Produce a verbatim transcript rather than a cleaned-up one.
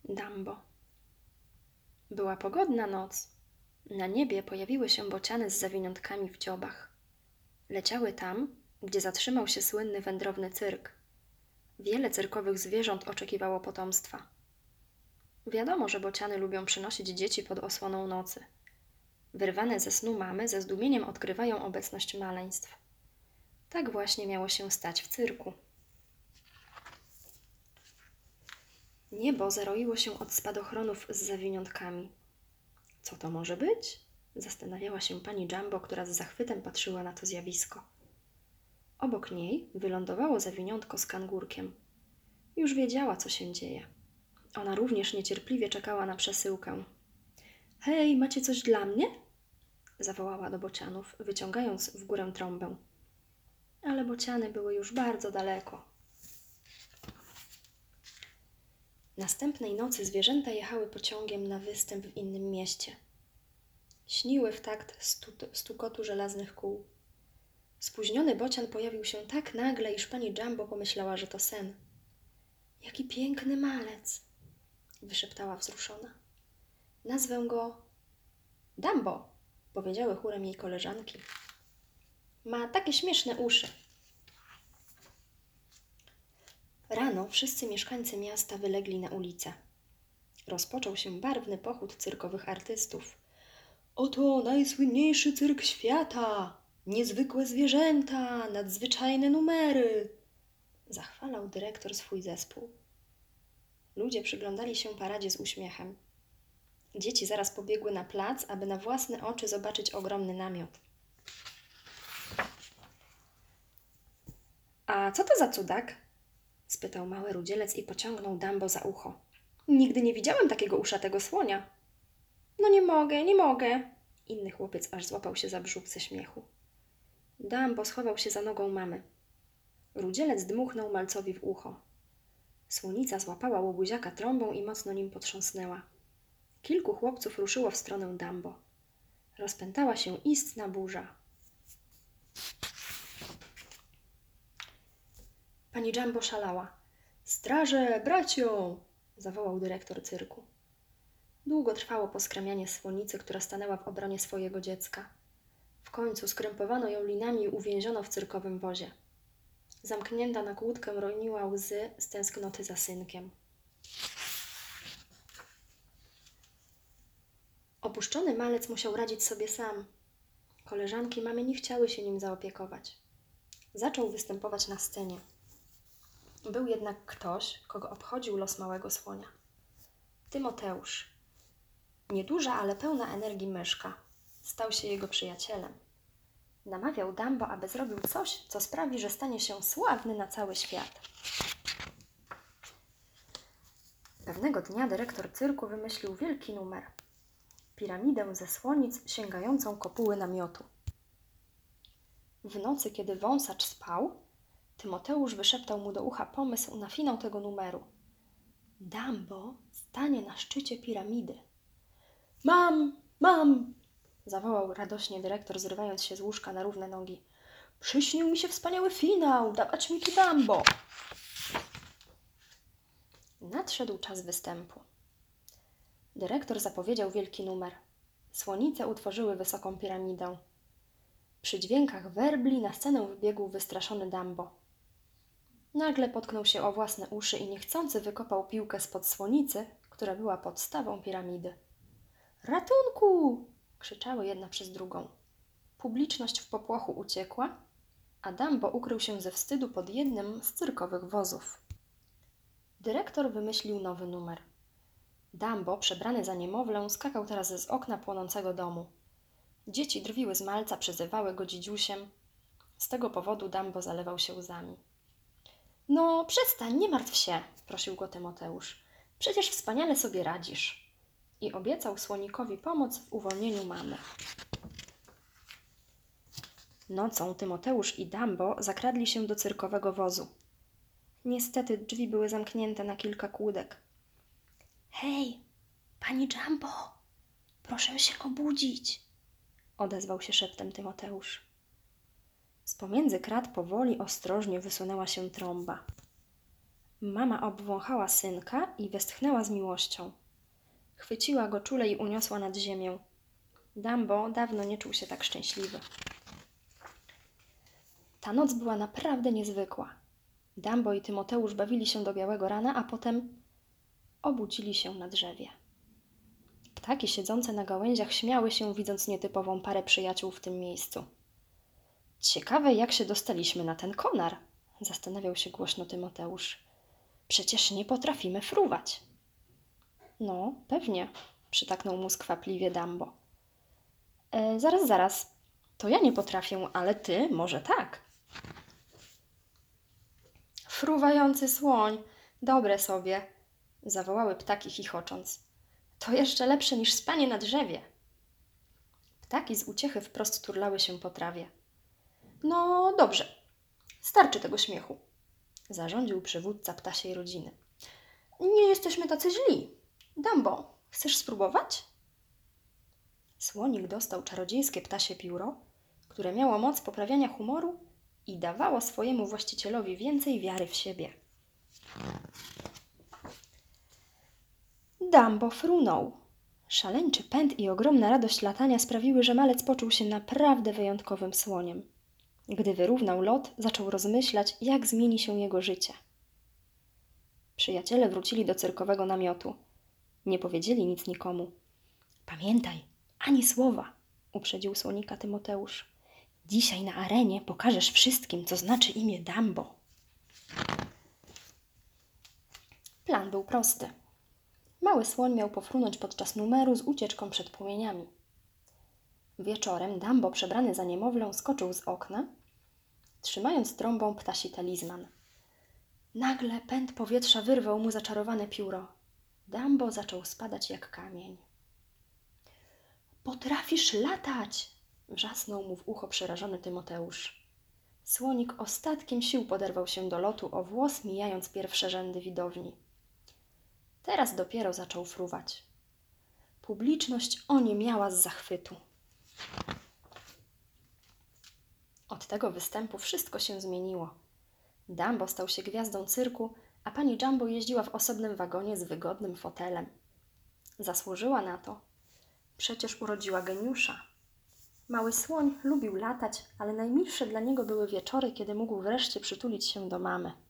Dumbo. Była pogodna noc. Na niebie pojawiły się bociany z zawiniątkami w dziobach. Leciały tam, gdzie zatrzymał się słynny wędrowny cyrk. Wiele cyrkowych zwierząt oczekiwało potomstwa. Wiadomo, że bociany lubią przynosić dzieci pod osłoną nocy. Wyrwane ze snu mamy ze zdumieniem odkrywają obecność maleństw. Tak właśnie miało się stać w cyrku. Niebo zaroiło się od spadochronów z zawiniątkami. Co to może być? Zastanawiała się pani Jumbo, która z zachwytem patrzyła na to zjawisko. Obok niej wylądowało zawiniątko z kangurkiem. Już wiedziała, co się dzieje. Ona również niecierpliwie czekała na przesyłkę. Hej, macie coś dla mnie? Zawołała do bocianów, wyciągając w górę trąbę. Ale bociany były już bardzo daleko. Następnej nocy zwierzęta jechały pociągiem na występ w innym mieście. Śniły w takt stu- stukotu żelaznych kół. Spóźniony bocian pojawił się tak nagle, iż pani Jumbo pomyślała, że to sen. Jaki piękny malec! Wyszeptała wzruszona. Nazwę go Dumbo, powiedziały chórem jej koleżanki. Ma takie śmieszne uszy. Rano wszyscy mieszkańcy miasta wylegli na ulicę. Rozpoczął się barwny pochód cyrkowych artystów. Oto najsłynniejszy cyrk świata! Niezwykłe zwierzęta, nadzwyczajne numery! Zachwalał dyrektor swój zespół. Ludzie przyglądali się paradzie z uśmiechem. Dzieci zaraz pobiegły na plac, aby na własne oczy zobaczyć ogromny namiot. A co to za cudak? Spytał mały rudzielec i pociągnął Dumbo za ucho. Nigdy nie widziałem takiego uszatego słonia. No nie mogę, nie mogę. Inny chłopiec aż złapał się za brzuch ze śmiechu. Dumbo schował się za nogą mamy. Rudzielec dmuchnął malcowi w ucho. Słonica złapała łobuziaka trąbą i mocno nim potrząsnęła. Kilku chłopców ruszyło w stronę Dumbo. Rozpętała się istna burza. Pani Jumbo szalała. Straże, bracio! Zawołał dyrektor cyrku. Długo trwało poskramianie słonicy, która stanęła w obronie swojego dziecka. W końcu skrępowano ją linami i uwięziono w cyrkowym wozie. Zamknięta na kłódkę roniła łzy z tęsknoty za synkiem. Opuszczony malec musiał radzić sobie sam. Koleżanki mamy nie chciały się nim zaopiekować. Zaczął występować na scenie. Był jednak ktoś, kogo obchodził los małego słonia. Tymoteusz. Nieduża, ale pełna energii myszka. Stał się jego przyjacielem. Namawiał Dumbo, aby zrobił coś, co sprawi, że stanie się sławny na cały świat. Pewnego dnia dyrektor cyrku wymyślił wielki numer. Piramidę ze słonic sięgającą kopuły namiotu. W nocy, kiedy wąsacz spał, Tymoteusz wyszeptał mu do ucha pomysł na finał tego numeru. Dumbo stanie na szczycie piramidy. Mam, mam! Zawołał radośnie dyrektor, zrywając się z łóżka na równe nogi. Przyśnił mi się wspaniały finał, dawać mi tu Dumbo! Nadszedł czas występu. Dyrektor zapowiedział wielki numer. Słonice utworzyły wysoką piramidę. Przy dźwiękach werbli na scenę wybiegł wystraszony Dumbo. Nagle potknął się o własne uszy i niechcący wykopał piłkę spod słonicy, która była podstawą piramidy. Ratunku! Krzyczały jedna przez drugą. Publiczność w popłochu uciekła, a Dumbo ukrył się ze wstydu pod jednym z cyrkowych wozów. Dyrektor wymyślił nowy numer. Dumbo, przebrany za niemowlę, skakał teraz z okna płonącego domu. Dzieci drwiły z malca, przezywały go dzidziusiem. Z tego powodu Dumbo zalewał się łzami. No, przestań, nie martw się, prosił go Tymoteusz. Przecież wspaniale sobie radzisz. I obiecał słonikowi pomoc w uwolnieniu mamy. Nocą Tymoteusz i Dumbo zakradli się do cyrkowego wozu. Niestety drzwi były zamknięte na kilka kłódek. Hej, pani Jumbo, proszę się obudzić, odezwał się szeptem Tymoteusz. Z pomiędzy krat powoli, ostrożnie wysunęła się trąba. Mama obwąchała synka i westchnęła z miłością. Chwyciła go czule i uniosła nad ziemię. Dumbo dawno nie czuł się tak szczęśliwy. Ta noc była naprawdę niezwykła. Dumbo i Tymoteusz bawili się do białego rana, a potem obudzili się na drzewie. Ptaki siedzące na gałęziach śmiały się, widząc nietypową parę przyjaciół w tym miejscu. Ciekawe, jak się dostaliśmy na ten konar, zastanawiał się głośno Tymoteusz. Przecież nie potrafimy fruwać. No, pewnie, przytaknął mu skwapliwie Dumbo. E, zaraz, zaraz, to ja nie potrafię, ale ty może tak. Fruwający słoń, dobre sobie, zawołały ptaki chichocząc. To jeszcze lepsze niż spanie na drzewie. Ptaki z uciechy wprost turlały się po trawie. No dobrze, starczy tego śmiechu, zarządził przywódca ptasiej rodziny. Nie jesteśmy tacy źli. Dumbo, chcesz spróbować? Słonik dostał czarodziejskie ptasie pióro, które miało moc poprawiania humoru i dawało swojemu właścicielowi więcej wiary w siebie. Dumbo frunął. Szaleńczy pęd i ogromna radość latania sprawiły, że malec poczuł się naprawdę wyjątkowym słoniem. Gdy wyrównał lot, zaczął rozmyślać, jak zmieni się jego życie. Przyjaciele wrócili do cyrkowego namiotu. Nie powiedzieli nic nikomu. Pamiętaj, ani słowa, uprzedził słonika Tymoteusz. Dzisiaj na arenie pokażesz wszystkim, co znaczy imię Dumbo. Plan był prosty. Mały słoń miał pofrunąć podczas numeru z ucieczką przed płomieniami. Wieczorem Dumbo, przebrany za niemowlę, skoczył z okna, trzymając trąbą ptasi talizman. Nagle pęd powietrza wyrwał mu zaczarowane pióro. Dumbo zaczął spadać jak kamień. Potrafisz latać! Wrzasnął mu w ucho przerażony Tymoteusz. Słonik ostatkiem sił poderwał się do lotu, o włos mijając pierwsze rzędy widowni. Teraz dopiero zaczął fruwać. Publiczność oniemiała z zachwytu. Od tego występu wszystko się zmieniło. Dumbo stał się gwiazdą cyrku, a pani Jumbo jeździła w osobnym wagonie z wygodnym fotelem. Zasłużyła na to. Przecież urodziła geniusza. Mały słoń lubił latać, ale najmilsze dla niego były wieczory, kiedy mógł wreszcie przytulić się do mamy.